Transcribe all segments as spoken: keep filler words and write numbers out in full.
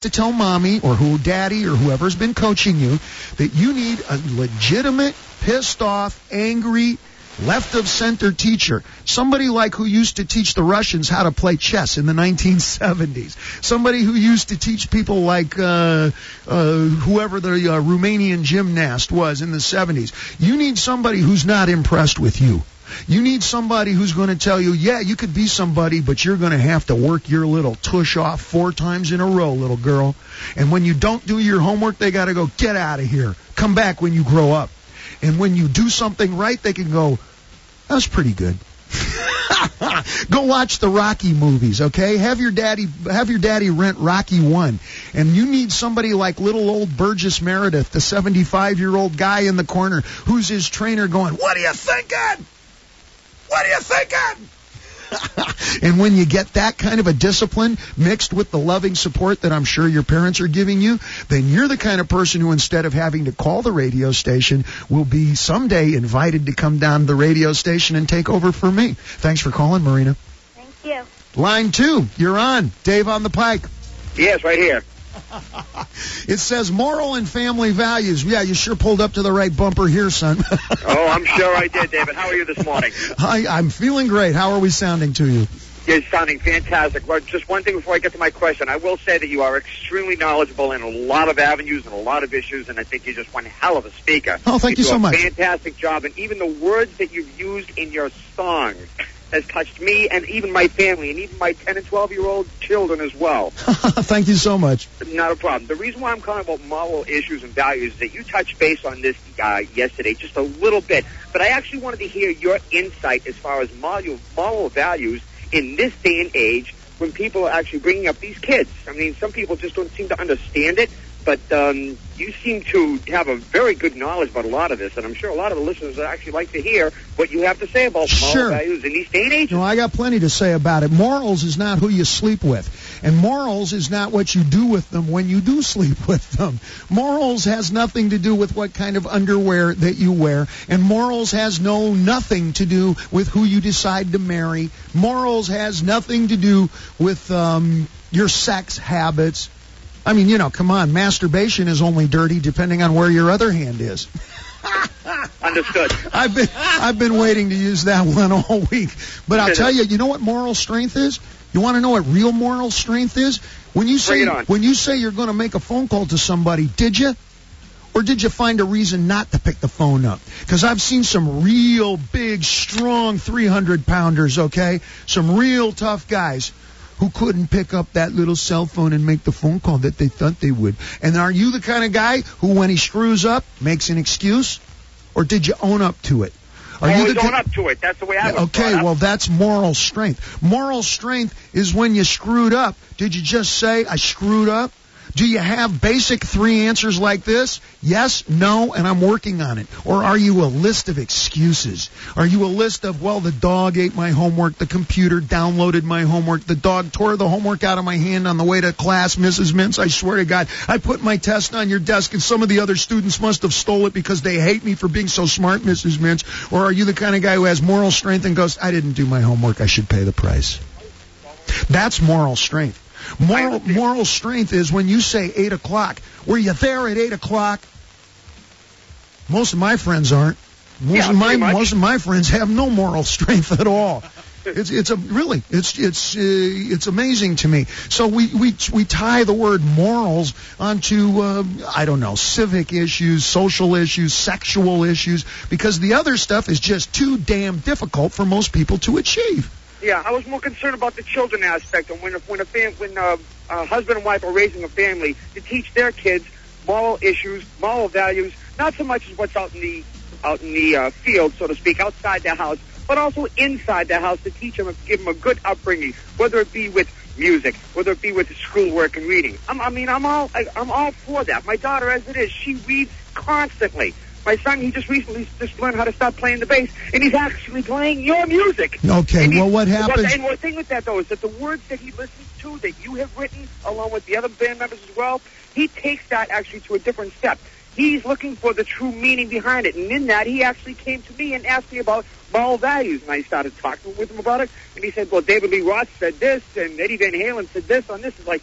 to tell mommy or who daddy or whoever's been coaching you that you need a legitimate, pissed off, angry, left of center teacher. Somebody like who used to teach the Russians how to play chess in the nineteen seventies. Somebody who used to teach people like uh, uh, whoever the uh, Romanian gymnast was in the seventies. You need somebody who's not impressed with you. You need somebody who's going to tell you, yeah, you could be somebody, but you're going to have to work your little tush off four times in a row, little girl. And when you don't do your homework, they got to go, get out of here. Come back when you grow up. And when you do something right, they can go, that's pretty good. Go watch the Rocky movies, okay? Have your daddy have your daddy rent Rocky one. And you need somebody like little old Burgess Meredith, the seventy-five-year-old guy in the corner, who's his trainer going, what are you thinking? What are you thinking? And when you get that kind of a discipline mixed with the loving support that I'm sure your parents are giving you, then you're the kind of person who, instead of having to call the radio station, will be someday invited to come down to the radio station and take over for me. Thanks for calling, Marina. Thank you. Line two, you're on. Dave on the Pike. Yes, right here. It says moral and family values. Yeah, you sure pulled up to the right bumper here, son. Oh, I'm sure I did, David. How are you this morning? Hi, I'm feeling great. How are we sounding to you? You're sounding fantastic. Well, just one thing before I get to my question. I will say that you are extremely knowledgeable in a lot of avenues and a lot of issues, and I think you're just one hell of a speaker. Oh, thank you, you so do a much. Fantastic job, and even the words that you've used in your songs has touched me and even my family and even my ten and twelve-year-old children as well. Thank you so much. Not a problem. The reason why I'm calling about moral issues and values is that you touched base on this uh, yesterday just a little bit, but I actually wanted to hear your insight as far as moral, moral values in this day and age when people are actually bringing up these kids. I mean, some people just don't seem to understand it, but um, you seem to have a very good knowledge about a lot of this, and I'm sure a lot of the listeners would actually like to hear what you have to say about moral sure. values in these day and ages. No, I got plenty to say about it. Morals is not who you sleep with, and morals is not what you do with them when you do sleep with them. Morals has nothing to do with what kind of underwear that you wear, and morals has no nothing to do with who you decide to marry. Morals has nothing to do with um, your sex habits. I mean, you know, come on, masturbation is only dirty depending on where your other hand is. Understood. I've been I've been waiting to use that one all week. But I'll tell you, you know what moral strength is? You want to know what real moral strength is? When you say when you say you're going to make a phone call to somebody, did you? Or did you find a reason not to pick the phone up? Because I've seen some real big, strong three hundred pounders, okay? Some real tough guys who couldn't pick up that little cell phone and make the phone call that they thought they would. And are you the kind of guy who, when he screws up, makes an excuse? Or did you own up to it? Are I you always the own up to it. That's the way I was Okay, brought up. well, that's moral strength. Moral strength is when you screwed up. Did you just say, I screwed up? Do you have basic three answers like this? Yes, no, and I'm working on it. Or are you a list of excuses? Are you a list of, well, the dog ate my homework, the computer downloaded my homework, the dog tore the homework out of my hand on the way to class, Missus Mintz, I swear to God, I put my test on your desk and some of the other students must have stole it because they hate me for being so smart, Missus Mintz. Or are you the kind of guy who has moral strength and goes, I didn't do my homework, I should pay the price? That's moral strength. Moral moral strength is when you say eight o'clock. Were you there at eight o'clock? Most of my friends aren't. Most yeah, of my much. most of my friends have no moral strength at all. It's it's a really it's it's uh, it's amazing to me. So we we we tie the word morals onto uh, I don't know, civic issues, social issues, sexual issues, because the other stuff is just too damn difficult for most people to achieve. Yeah, I was more concerned about the children aspect, and when when a fam- when uh, a husband and wife are raising a family, to teach their kids moral issues, moral values, not so much as what's out in the out in the uh, field, so to speak, outside their house, but also inside their house to teach them and give them a good upbringing, whether it be with music, whether it be with schoolwork and reading. I'm, I mean, I'm all I, I'm all for that. My daughter, as it is, she reads constantly. My son, he just recently just learned how to stop playing the bass, and he's actually playing your music. Okay, well, what happens? And one thing with that, though, is that the words that he listens to, that you have written, along with the other band members as well, he takes that actually to a different step. He's looking for the true meaning behind it, and in that, he actually came to me and asked me about moral values, and I started talking with him about it, and he said, well, David Lee Roth said this, and Eddie Van Halen said this on this. It's like,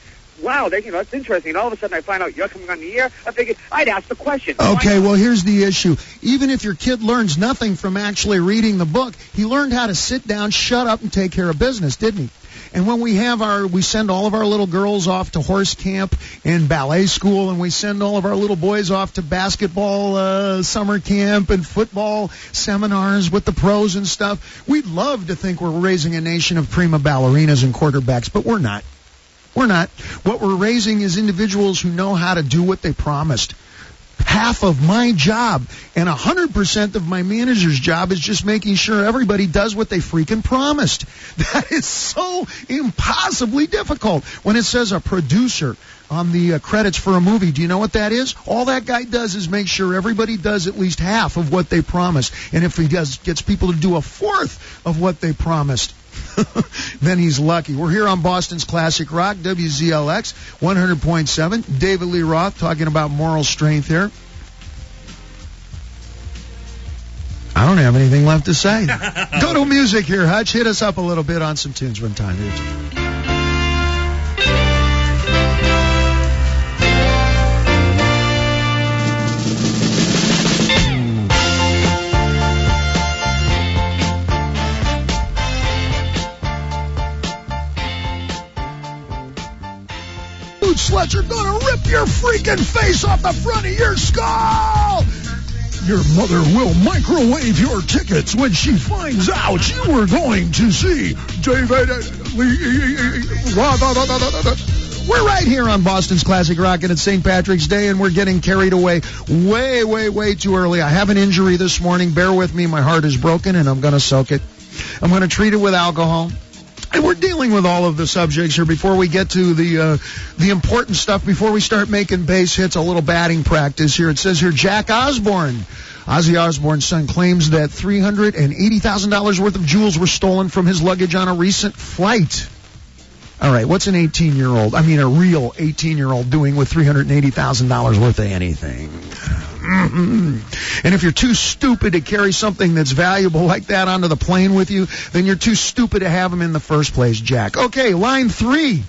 wow, they, you know, that's interesting. And all of a sudden I find out you're coming on the air. I figured I'd ask the question. Okay, well, here's the issue. Even if your kid learns nothing from actually reading the book, he learned how to sit down, shut up, and take care of business, didn't he? And when we have our, we send all of our little girls off to horse camp and ballet school, and we send all of our little boys off to basketball uh, summer camp and football seminars with the pros and stuff. We'd love to think we're raising a nation of prima ballerinas and quarterbacks, but we're not. We're not. What we're raising is individuals who know how to do what they promised. Half of my job and one hundred percent of my manager's job is just making sure everybody does what they freaking promised. That is so impossibly difficult. When it says a producer on the uh, credits for a movie, do you know what that is? All that guy does is make sure everybody does at least half of what they promised. And if he does, gets people to do a fourth of what they promised, then he's lucky. We're here on Boston's Classic Rock, W Z L X one hundred point seven. David Lee Roth talking about moral strength here. I don't have anything left to say. Go to music here, Hutch. Hit us up a little bit on some tunes one time. Here. Sledger gonna rip your freaking face off the front of your skull. Your mother will microwave your tickets when she finds out you were going to see David Lee. We're right here on Boston's Classic Rock, and it's Saint Patrick's Day, and we're getting carried away way, way, way too early. I have an injury this morning. Bear with me. My heart is broken, and I'm going to soak it. I'm going to treat it with alcohol. And we're dealing with all of the subjects here before we get to the uh, the important stuff, before we start making base hits, a little batting practice here. It says here, Jack Osborne, Ozzy Osbourne's son, claims that three hundred eighty thousand dollars worth of jewels were stolen from his luggage on a recent flight. All right, what's an eighteen-year-old, I mean a real eighteen-year-old doing with three hundred eighty thousand dollars worth of anything? Mm-hmm. And if you're too stupid to carry something that's valuable like that onto the plane with you, then you're too stupid to have them in the first place, Jack. Okay, line three.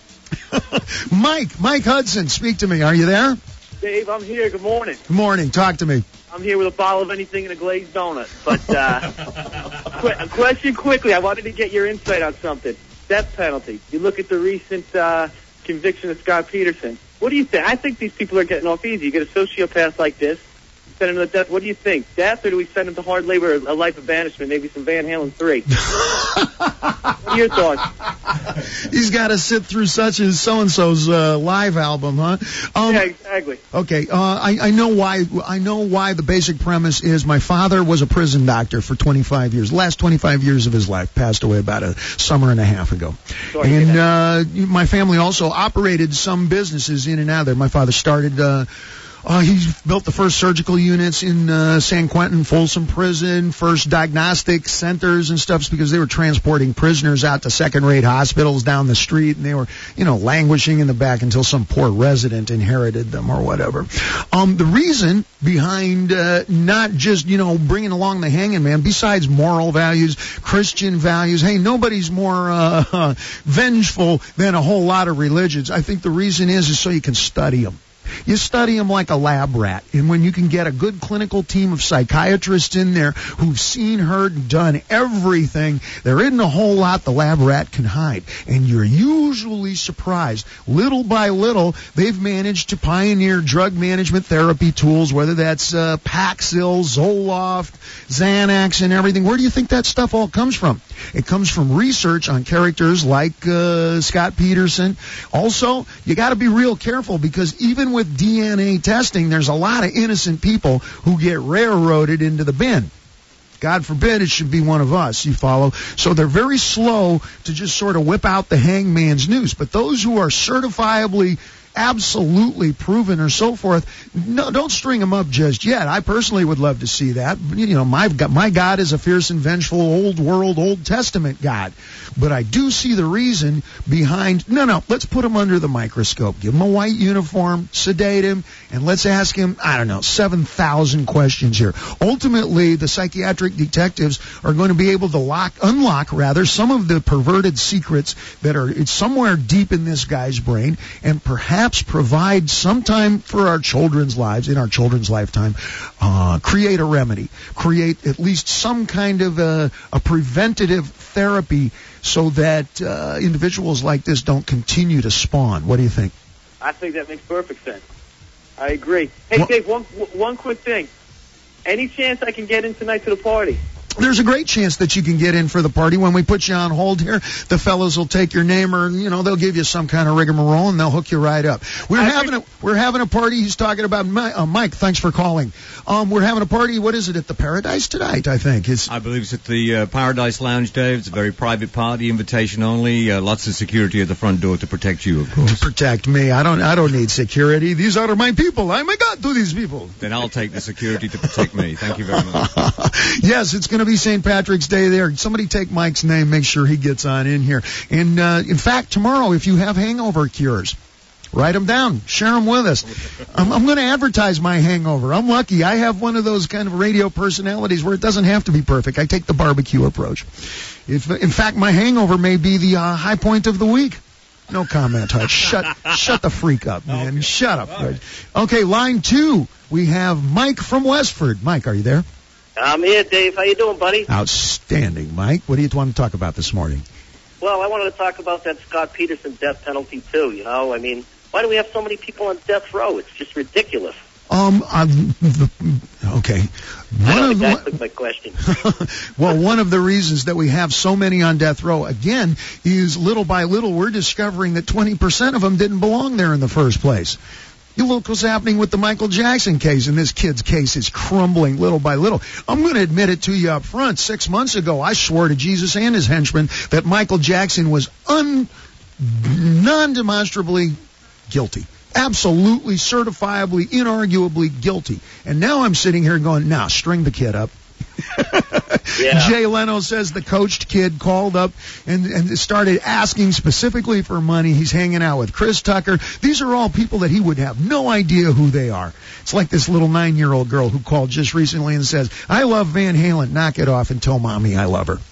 Mike, Mike Hudson, speak to me. Are you there? Dave, I'm here. Good morning. Good morning. Talk to me. I'm here with a bottle of anything and a glazed donut. But uh, qu- a question quickly. I wanted to get your insight on something. Death penalty. You look at the recent uh, conviction of Scott Peterson. What do you think? I think these people are getting off easy. You get a sociopath like this, send him to death. What do you think? Death, or do we send him to hard labor, a life of banishment, maybe some Van Halen three? What are your thoughts? He's got to sit through such as so-and-so's uh, live album, huh? Um, yeah, exactly. Okay, uh, I, I know why. I know why the basic premise is my father was a prison doctor for twenty-five years. Last twenty-five years of his life, passed away about a summer and a half ago. Sorry and uh, my family also operated some businesses in and out there. My father started... Uh, Uh, he built the first surgical units in uh, San Quentin, Folsom Prison, first diagnostic centers and stuff, because they were transporting prisoners out to second-rate hospitals down the street, and they were, you know, languishing in the back until some poor resident inherited them or whatever. Um, the reason behind uh, not just, you know, bringing along the hanging man, besides moral values, Christian values, hey, nobody's more uh, uh, vengeful than a whole lot of religions. I think the reason is, is so you can study them. You study them like a lab rat, and when you can get a good clinical team of psychiatrists in there who've seen, heard, and done everything, there isn't a whole lot the lab rat can hide. And you're usually surprised. Little by little, they've managed to pioneer drug management therapy tools, whether that's uh, Paxil, Zoloft, Xanax, and everything. Where do you think that stuff all comes from? It comes from research on characters like uh, Scott Peterson. Also, you got to be real careful, because even with D N A testing, there's a lot of innocent people who get railroaded into the bin. God forbid it should be one of us, you follow? So they're very slow to just sort of whip out the hangman's noose. But those who are certifiably absolutely proven or so forth, no, don't string them up just yet. I personally would love to see that. You know, my my God is a fierce and vengeful old world, Old Testament God. But I do see the reason behind, no, no, let's put him under the microscope. Give him a white uniform, sedate him, and let's ask him, I don't know, seven thousand questions here. Ultimately, the psychiatric detectives are going to be able to lock, unlock, rather, some of the perverted secrets that are it's somewhere deep in this guy's brain, and perhaps provide sometime for our children's lives, in our children's lifetime, uh, create a remedy, create at least some kind of a, a preventative therapy so that uh, individuals like this don't continue to spawn. What do you think? I think that makes perfect sense. I agree. Hey, Well- Dave, one one quick thing. Any chance I can get in tonight to the party? There's a great chance that you can get in for the party. When we put you on hold here, the fellows will take your name, or you know they'll give you some kind of rigmarole and they'll hook you right up. We're I having a we're having a party. He's talking about Mi- uh, Mike. Thanks for calling. Um, we're having a party. What is it at the Paradise tonight? I think it's. I believe it's at the uh, Paradise Lounge, Dave. It's a very private party, invitation only. Uh, lots of security at the front door to protect you, of course. Protect me. I don't. I don't need security. These are my people. I'm a god to these people. Then I'll take the security to protect me. Thank you very much. Yes, it's going to be Saint Patrick's Day there. Somebody take Mike's name. Make sure he gets on in here. And uh, in fact, tomorrow, if you have hangover cures, write them down. Share them with us. I'm, I'm going to advertise my hangover. I'm lucky. I have one of those kind of radio personalities where it doesn't have to be perfect. I take the barbecue approach. If, in fact, my hangover may be the uh, high point of the week. No comment, Hutch. Shut, shut the freak up, man. Okay. Shut up. Right. Okay, line two. We have Mike from Westford. Mike, are you there? I'm here, Dave. How you doing, buddy? Outstanding, Mike. What do you want to talk about this morning? Well, I wanted to talk about that Scott Peterson death penalty, too, you know? I mean, why do we have so many people on death row? It's just ridiculous. Um, um the, okay. I One don't of think the, that's my question. well, one of the reasons that we have so many on death row, again, is little by little we're discovering that twenty percent of them didn't belong there in the first place. You look what's happening with the Michael Jackson case, and this kid's case is crumbling little by little. I'm going to admit it to you up front. Six months ago, I swore to Jesus and his henchmen that Michael Jackson was un, non-demonstrably guilty. Absolutely, certifiably, inarguably guilty. And now I'm sitting here going, nah, string the kid up. Yeah. Jay Leno says the coached kid called up and, and started asking specifically for money. He's hanging out with Chris Tucker. These are all people that he would have no idea who they are. It's like this little nine-year-old girl who called just recently and says, I love Van Halen. Knock it off and tell Mommy I love her.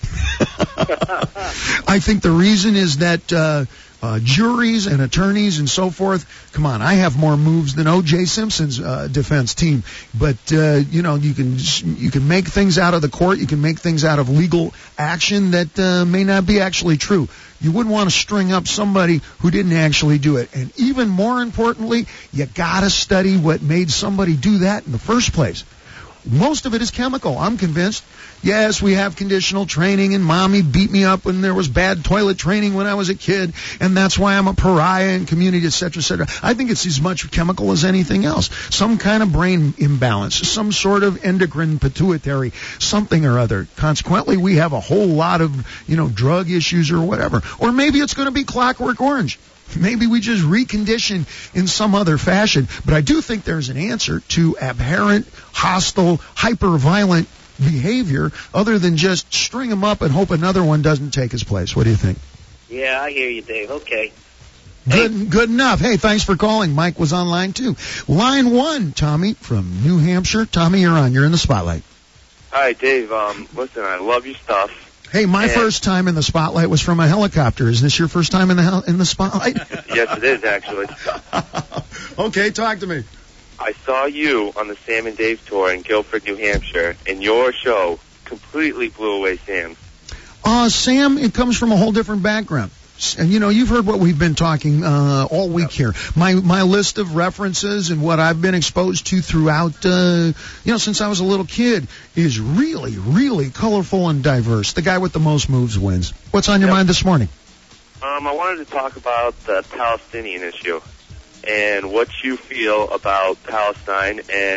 I think the reason is that uh, uh, juries and attorneys and so forth, come on, I have more moves than O J Simpson's uh, defense team. But, uh, you know, you can you can make things out of the court. You can make things out of legal action that uh, may not be actually true. You wouldn't want to string up somebody who didn't actually do it. And even more importantly, you got to study what made somebody do that in the first place. Most of it is chemical, I'm convinced. Yes, we have conditional training, and Mommy beat me up when there was bad toilet training when I was a kid, and that's why I'm a pariah in community, et cetera, et cetera. I think it's as much chemical as anything else. Some kind of brain imbalance, some sort of endocrine pituitary, something or other. Consequently, we have a whole lot of, you know, drug issues or whatever. Or maybe it's going to be Clockwork Orange. Maybe we just recondition in some other fashion. But I do think there's an answer to aberrant, hostile, hyper-violent behavior other than just string them up and hope another one doesn't take his place. What do you think? Yeah, I hear you, Dave. Okay. Good, good enough. Hey, thanks for calling. Mike was on line two. Line one, Tommy from New Hampshire. Tommy, you're on. You're in the spotlight. Hi, Dave. Um, listen, I love your stuff. Hey, my And- first time in the spotlight was from a helicopter. Is this your first time in the hel- in the spotlight? Yes, it is, actually. Okay, talk to me. I saw you on the Sam and Dave tour in Guilford, New Hampshire, and your show completely blew away Sam's. Uh, Sam, it comes from a whole different background. And, you know, you've heard what we've been talking uh, all week here. My my list of references and what I've been exposed to throughout, uh, you know, since I was a little kid is really, really colorful and diverse. The guy with the most moves wins. What's on your Yep. mind this morning? Um, I wanted to talk about the Palestinian issue and what you feel about Palestine and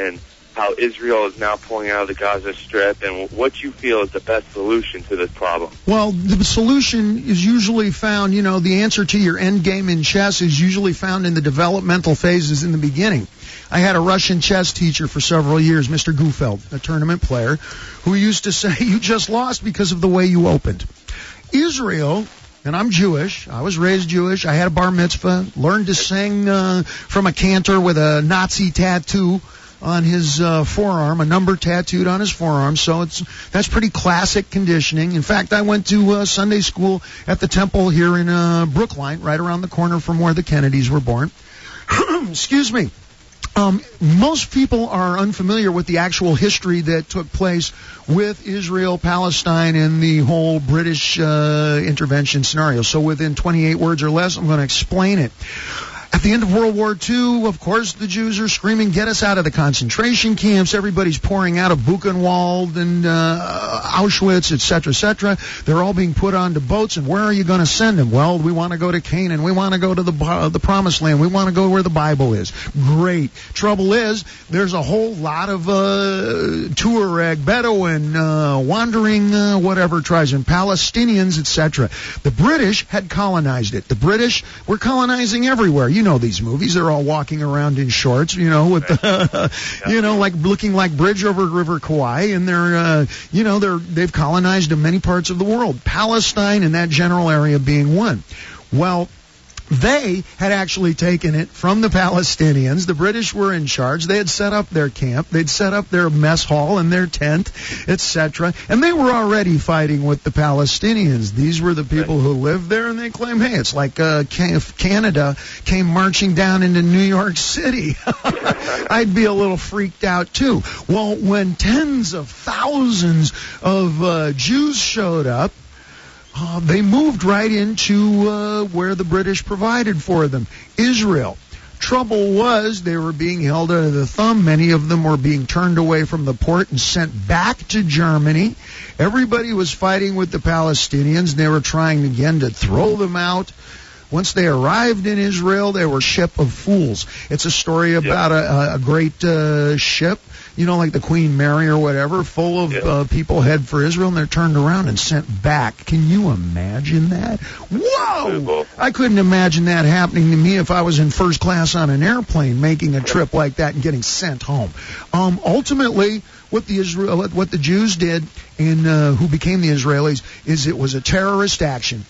how Israel is now pulling out of the Gaza Strip, and what you feel is the best solution to this problem. Well, the solution is usually found, you know, the answer to your end game in chess is usually found in the developmental phases in the beginning. I had a Russian chess teacher for several years, Mister Gufeld, a tournament player, who used to say, you just lost because of the way you opened. Israel, and I'm Jewish, I was raised Jewish, I had a bar mitzvah, learned to sing uh, from a cantor with a Nazi tattoo on his uh, forearm, a number tattooed on his forearm, so it's that's pretty classic conditioning. In fact, I went to uh, Sunday school at the temple here in uh, Brookline, right around the corner from where the Kennedys were born. Excuse me. Um, most people are unfamiliar with the actual history that took place with Israel, Palestine, and the whole British uh, intervention scenario. So within twenty-eight words or less, I'm going to explain it. At the end of World War Two, of course, the Jews are screaming, get us out of the concentration camps. Everybody's pouring out of Buchenwald and uh, Auschwitz, et cetera, et cetera. They're all being put onto boats, and where are you going to send them? Well, we want to go to Canaan. We want to go to the uh, the Promised Land. We want to go where the Bible is. Great. Trouble is, there's a whole lot of uh, Tuareg, Bedouin, uh, wandering, uh, whatever tribes, and Palestinians, et cetera. The British had colonized it. The British were colonizing everywhere. You know these movies. They're all walking around in shorts, you know, with the, you know, like looking like Bridge over River Kwai, and they're, uh, you know, they're they've colonized many parts of the world. Palestine and that general area being one. Well, they had actually taken it from the Palestinians. The British were in charge. They had set up their camp. They'd set up their mess hall and their tent, et cetera. And they were already fighting with the Palestinians. These were the people who lived there, and they claim, hey, it's like uh, if Canada came marching down into New York City. I'd be a little freaked out, too. Well, when tens of thousands of uh, Jews showed up, Uh, they moved right into uh, where the British provided for them, Israel. Trouble was they were being held under the thumb. Many of them were being turned away from the port and sent back to Germany. Everybody was fighting with the Palestinians. They were trying again to throw them out. Once they arrived in Israel, they were ship of fools. It's a story about a, a great uh, ship, you know, like the Queen Mary or whatever, full of uh, people head for Israel, and they're turned around and sent back. Can you imagine that? Whoa! I couldn't imagine that happening to me if I was in first class on an airplane making a trip like that and getting sent home. Um, ultimately, what the Israel, what the Jews did, and uh, who became the Israelis, is it was a terrorist action.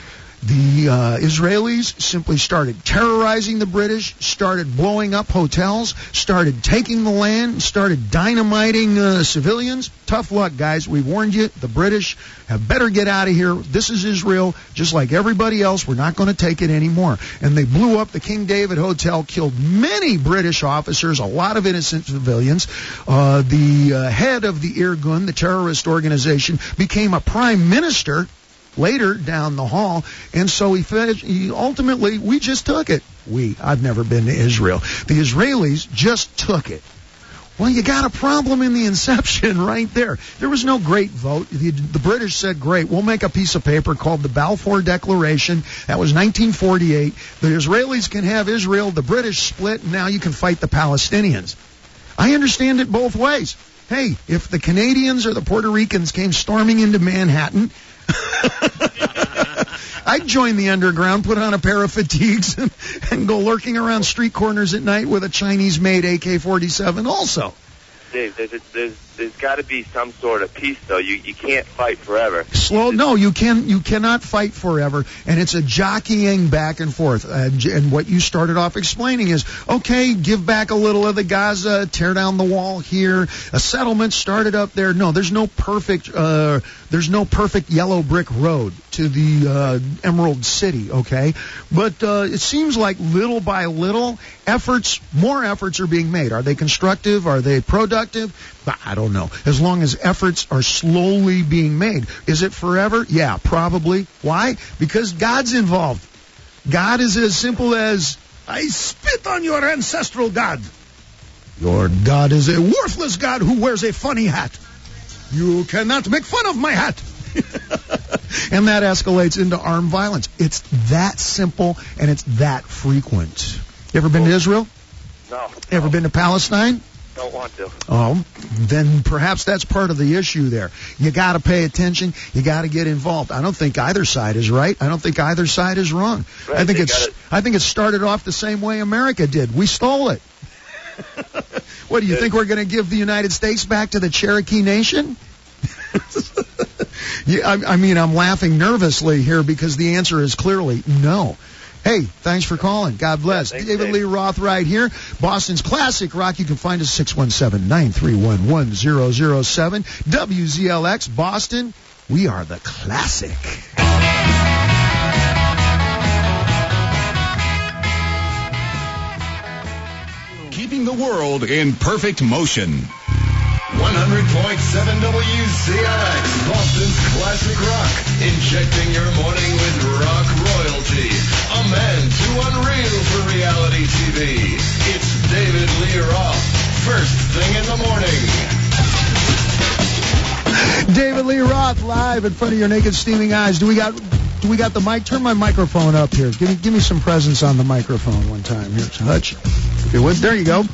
The uh, Israelis simply started terrorizing the British, started blowing up hotels, started taking the land, started dynamiting uh, civilians. Tough luck, guys. We warned you. The British have better get out of here. This is Israel. Just like everybody else, we're not going to take it anymore. And they blew up the King David Hotel, killed many British officers, a lot of innocent civilians. Uh, the uh, head of the Irgun, the terrorist organization, became a prime minister later down the hall, and so he, fed, he ultimately, we just took it. We, I've never been to Israel. The Israelis just took it. Well, you got a problem in the inception right there. There was no great vote. The, the British said, great, we'll make a piece of paper called the Balfour Declaration. That was nineteen forty-eight. The Israelis can have Israel. The British split, and now you can fight the Palestinians. I understand it both ways. Hey, if the Canadians or the Puerto Ricans came storming into Manhattan, I'd join the underground, put on a pair of fatigues, and, and go lurking around street corners at night with a Chinese-made A K forty-seven also. Dave, there's, there's, there's got to be some sort of peace, though. You you can't fight forever. Slow, no, you can you cannot fight forever, and it's a jockeying back and forth. And, and what you started off explaining is, okay, give back a little of the Gaza, tear down the wall here. A settlement started up there. No, there's no perfect uh, there's no perfect yellow brick road to the uh, Emerald City, okay? But uh, it seems like little by little, efforts, more efforts are being made. Are they constructive? Are they productive? I don't know. As long as efforts are slowly being made. Is it forever? Yeah, probably. Why? Because God's involved. God is as simple as, I spit on your ancestral God. Your God is a worthless God who wears a funny hat. You cannot make fun of my hat. And that escalates into armed violence. It's that simple, and it's that frequent. You ever been to Israel? No. Ever been to Palestine? Don't want to. Oh, then perhaps that's part of the issue there. You got to pay attention. You got to get involved. I don't think either side is right. I don't think either side is wrong. Right, I think they it's. gotta- I think it started off the same way America did. We stole it. What do you think we're going to give the United States back to the Cherokee Nation? yeah, I, I mean, I'm laughing nervously here because the answer is clearly no. Hey, thanks for calling. God bless. Yeah, thanks, David Dave. Lee Roth right here. Boston's Classic Rock. You can find us six one seven, nine three one, one zero zero seven. W Z L X Boston. We are the classic. Keeping the world in perfect motion. one hundred point seven W Z L X, Boston's classic rock. Injecting your morning with rock royalty. A man too unreal for reality T V. It's David Lee Roth. First thing in the morning. David Lee Roth live in front of your naked steaming eyes. Do we got do we got the mic? Turn my microphone up here. Give me give me some presence on the microphone one time. Here's Hutch. If you would, there you go.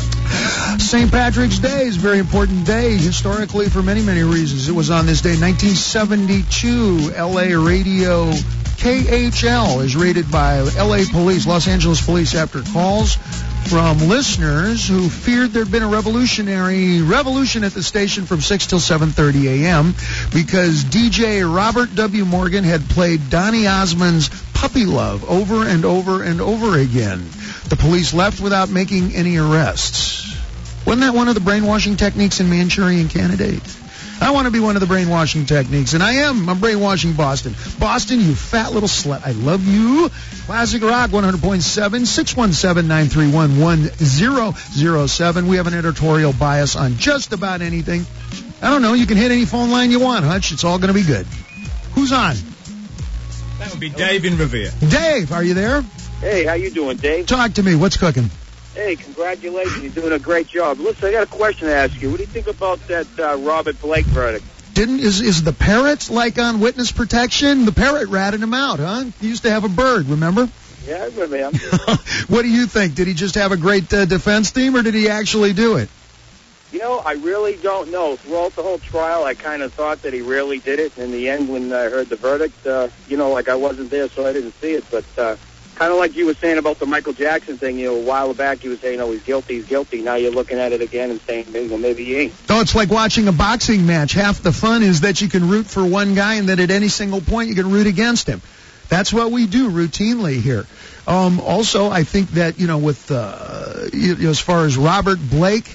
Saint Patrick's Day is a very important day historically for many, many reasons. It was on this day, nineteen seventy-two, L A radio K H L is raided by L A police, Los Angeles police, after calls from listeners who feared there'd been a revolutionary revolution at the station from six till seven thirty a.m. because D J Robert W. Morgan had played Donny Osmond's Puppy Love over and over and over again. The police left without making any arrests. Wasn't that one of the brainwashing techniques in Manchurian Candidate? I want to be one of the brainwashing techniques, and I am. I'm brainwashing Boston. Boston, you fat little slut. I love you. Classic Rock one hundred point seven, six one seven, nine three one, one zero zero seven. We have an editorial bias on just about anything. I don't know. You can hit any phone line you want, Hutch. It's all going to be good. Who's on? That would be Dave in Revere. Dave, are you there? Hey, how you doing, Dave? Talk to me. What's cooking? Hey, congratulations. You're doing a great job. Listen, I got a question to ask you. What do you think about that uh, Robert Blake verdict? Didn't is is the parrot like on witness protection? The parrot ratted him out, huh? He used to have a bird, remember? Yeah, I remember him. What do you think? Did he just have a great uh, defense team, or did he actually do it? You know, I really don't know. Throughout the whole trial, I kind of thought that he really did it. In the end, when I heard the verdict, uh, you know, like I wasn't there, so I didn't see it. But uh, kind of like you were saying about the Michael Jackson thing, you know, a while back you were saying, oh, he's guilty, he's guilty. Now you're looking at it again and saying, maybe, well, maybe he ain't. Oh, it's like watching a boxing match. Half the fun is that you can root for one guy, and that at any single point you can root against him. That's what we do routinely here. Um, also, I think that, you know, with uh, you know, as far as Robert Blake,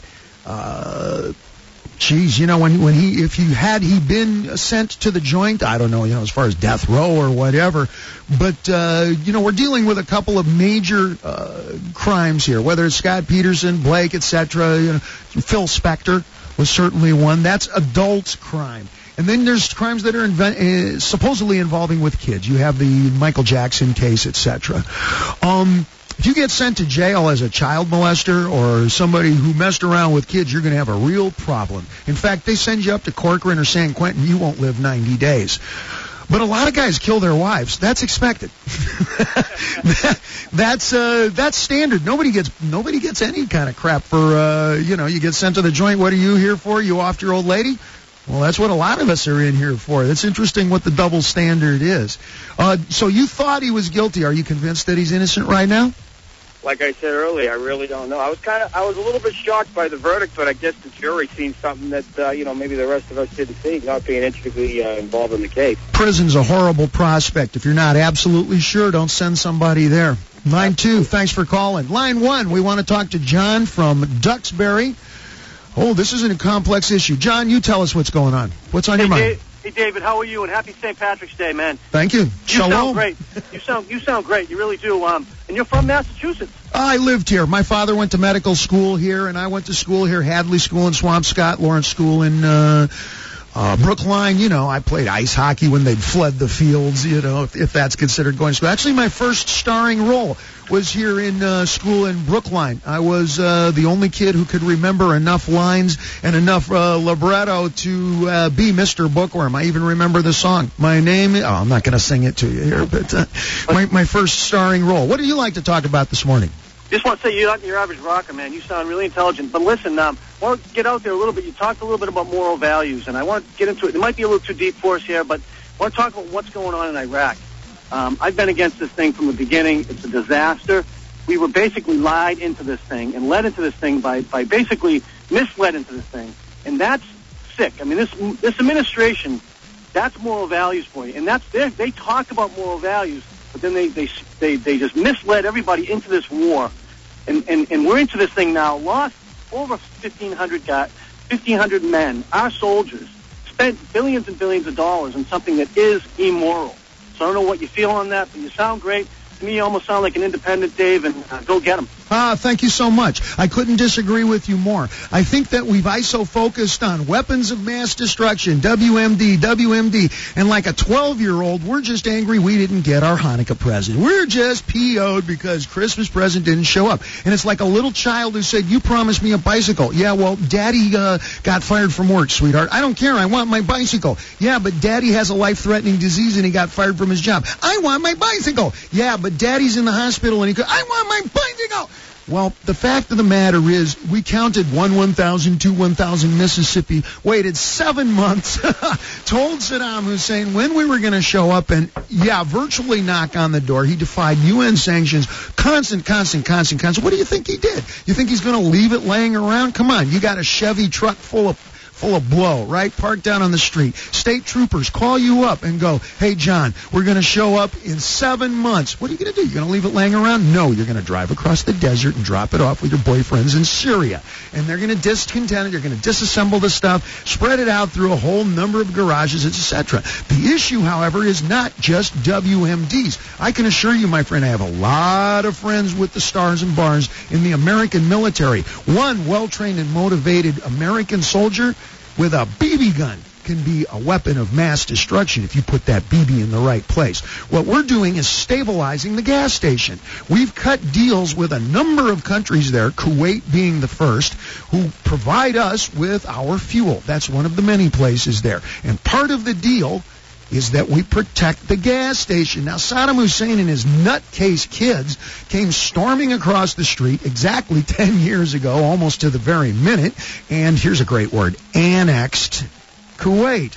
uh, geez, you know, when when he if he had he been sent to the joint, I don't know, you know, as far as death row or whatever, but uh, you know, we're dealing with a couple of major uh, crimes here, whether it's Scott Peterson, Blake, et cetera. You know, Phil Spector was certainly one. That's adult crime. And then there's crimes that are inven- uh, supposedly involving with kids. You have the Michael Jackson case, et cetera. Um, if you get sent to jail as a child molester or somebody who messed around with kids, you're going to have a real problem. In fact, they send you up to Corcoran or San Quentin, you won't live ninety days. But a lot of guys kill their wives. That's expected. that, that's uh, that's standard. Nobody gets nobody gets any kind of crap for uh, you know. You get sent to the joint. What are you here for? You off your old lady? Well, that's what a lot of us are in here for. It's interesting what the double standard is. Uh, so you thought he was guilty. Are you convinced that he's innocent right now? Like I said earlier, I really don't know. I was kind of, I was a little bit shocked by the verdict, but I guess the jury seen something that, uh, you know, maybe the rest of us didn't see, not being intricately uh, involved in the case. Prison's a horrible prospect. If you're not absolutely sure, don't send somebody there. Line two, thanks for calling. Line one, we want to talk to John from Duxbury. Oh, this isn't a complex issue. John, you tell us what's going on. What's on hey, your mind? Dave, hey, David, how are you? And happy Saint Patrick's Day, man. Thank you. You Shalom. sound great. You sound you sound great. You really do. Um, and you're from Massachusetts. I lived here. My father went to medical school here, and I went to school here, Hadley School in Swampscott, Lawrence School in uh, uh, Brookline. You know, I played ice hockey when they'd fled the fields, you know, if, if that's considered going to school. Actually, my first starring role was here in uh, school in Brookline. I was uh, the only kid who could remember enough lines and enough uh, libretto to uh, be Mister Bookworm. I even remember the song. My name is... Oh, I'm not going to sing it to you here, but uh, my, my first starring role. What do you like to talk about this morning? Just want to say you're not your average rocker, man. You sound really intelligent. But listen, um, I want to get out there a little bit. You talked a little bit about moral values, and I want to get into it. It might be a little too deep for us here, but I want to talk about what's going on in Iraq. Um, I've been against this thing from the beginning. It's a disaster. We were basically lied into this thing and led into this thing by, by basically misled into this thing. And that's sick. I mean, this this administration, that's moral values for you. And that's they talk about moral values, but then they, they, they, they just misled everybody into this war. And, and, and we're into this thing now. Lost over fifteen hundred guys, fifteen hundred men, our soldiers, spent billions and billions of dollars on something that is immoral. So I don't know what you feel on that, but you sound great. To me, you almost sound like an independent Dave, and uh, go get them. Ah, thank you so much. I couldn't disagree with you more. I think that we've I S O-focused on weapons of mass destruction, W M D, W M D, and like a twelve-year-old, we're just angry we didn't get our Hanukkah present. We're just P O'd because Christmas present didn't show up. And it's like a little child who said, you promised me a bicycle. Yeah, well, Daddy uh, got fired from work, sweetheart. I don't care. I want my bicycle. Yeah, but Daddy has a life-threatening disease and he got fired from his job. I want my bicycle. Yeah, but Daddy's in the hospital and he could, I want my bicycle. Well, the fact of the matter is we counted one one thousand, two one thousand Mississippi, waited seven months, told Saddam Hussein when we were going to show up and, yeah, virtually knock on the door. He defied U N sanctions, constant, constant, constant, constant. What do you think he did? You think he's going to leave it laying around? Come on, you got a Chevy truck full of full of blow, right? Parked down on the street. State troopers call you up and go, hey, John, we're going to show up in seven months. What are you going to do? You're going to leave it laying around? No, you're going to drive across the desert and drop it off with your boyfriends in Syria. And they're going to discontent it. You're going to disassemble the stuff, spread it out through a whole number of garages, et cetera. The issue, however, is not just W M Ds. I can assure you, my friend, I have a lot of friends with the stars and bars in the American military. One well-trained and motivated American soldier with a B B gun can be a weapon of mass destruction if you put that B B in the right place. What we're doing is stabilizing the gas station. We've cut deals with a number of countries there, Kuwait being the first, who provide us with our fuel. That's one of the many places there. And part of the deal is that we protect the gas station. Now, Saddam Hussein and his nutcase kids came storming across the street exactly ten years ago, almost to the very minute, and here's a great word, annexed Kuwait.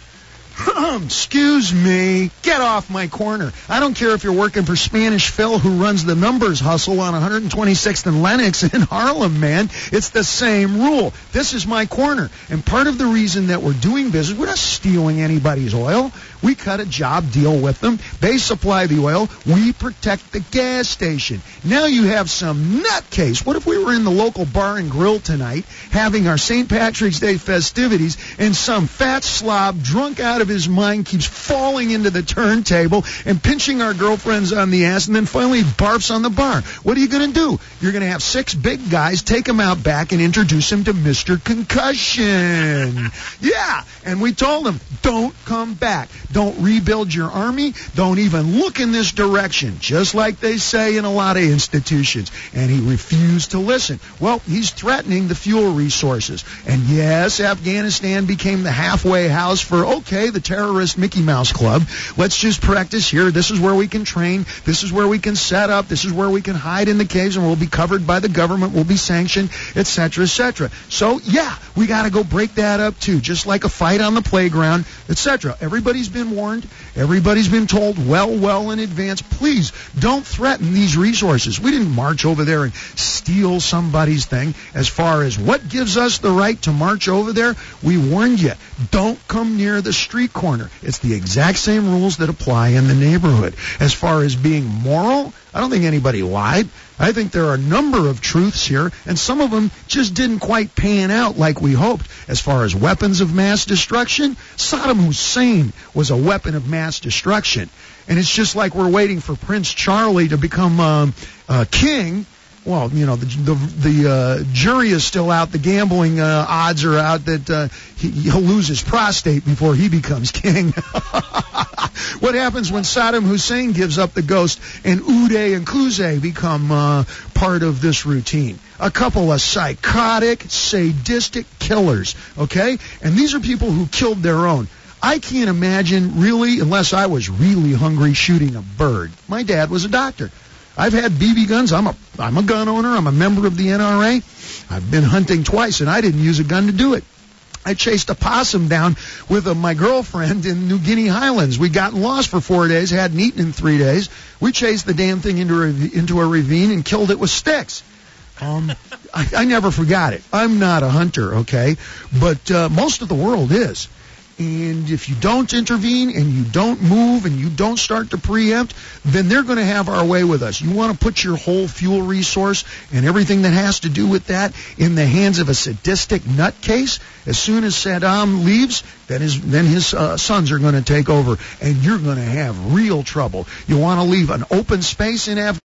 Excuse me, get off my corner. I don't care if you're working for Spanish Phil who runs the numbers hustle on one twenty-sixth and Lenox in Harlem, man. It's the same rule. This is my corner. And part of the reason that we're doing business, we're not stealing anybody's oil. We cut a job deal with them. They supply the oil. We protect the gas station. Now you have some nutcase. What if we were in the local bar and grill tonight having our Saint Patrick's Day festivities and some fat slob drunk out of his mind keeps falling into the turntable and pinching our girlfriends on the ass and then finally barfs on the bar? What are you going to do? You're going to have six big guys take him out back and introduce him to Mister Concussion. Yeah, and we told him, don't come back. Don't rebuild your army. Don't even look in this direction, just like they say in a lot of institutions. And he refused to listen. Well, he's threatening the fuel resources. And yes, Afghanistan became the halfway house for, okay, the terrorist Mickey Mouse Club. Let's just practice here. This is where we can train. This is where we can set up. This is where we can hide in the caves, and we'll be covered by the government. We'll be sanctioned, et cetera, et cetera. So, yeah, we got to go break that up, too, just like a fight on the playground, et cetera. Everybody's been warned. Everybody's been told well, well in advance, please don't threaten these resources. We didn't march over there and steal somebody's thing. As far as what gives us the right to march over there, we warned you, don't come near the street corner. It's the exact same rules that apply in the neighborhood. As far as being moral, I don't think anybody lied. I think there are a number of truths here, and some of them just didn't quite pan out like we hoped. As far as weapons of mass destruction, Saddam Hussein was a weapon of mass destruction. And it's just like we're waiting for Prince Charlie to become um, uh, king. Well, you know, the the, the uh, jury is still out. The gambling uh, odds are out that uh, he, he'll lose his prostate before he becomes king. What happens when Saddam Hussein gives up the ghost and Uday and Qusay become uh, part of this routine? A couple of psychotic, sadistic killers, okay? And these are people who killed their own. I can't imagine, really, unless I was really hungry, shooting a bird. My dad was a doctor. I've had B B guns. I'm a I'm a gun owner. I'm a member of the N R A. I've been hunting twice, and I didn't use a gun to do it. I chased a possum down with uh, my girlfriend in New Guinea Highlands. We'd gotten lost for four days, hadn't eaten in three days. We chased the damn thing into a, into a ravine and killed it with sticks. Um, I, I never forgot it. I'm not a hunter, okay? But uh, most of the world is. And if you don't intervene and you don't move and you don't start to preempt, then they're going to have our way with us. You want to put your whole fuel resource and everything that has to do with that in the hands of a sadistic nutcase? As soon as Saddam leaves, then his, then his uh, sons are going to take over, and you're going to have real trouble. You want to leave an open space in Afghanistan?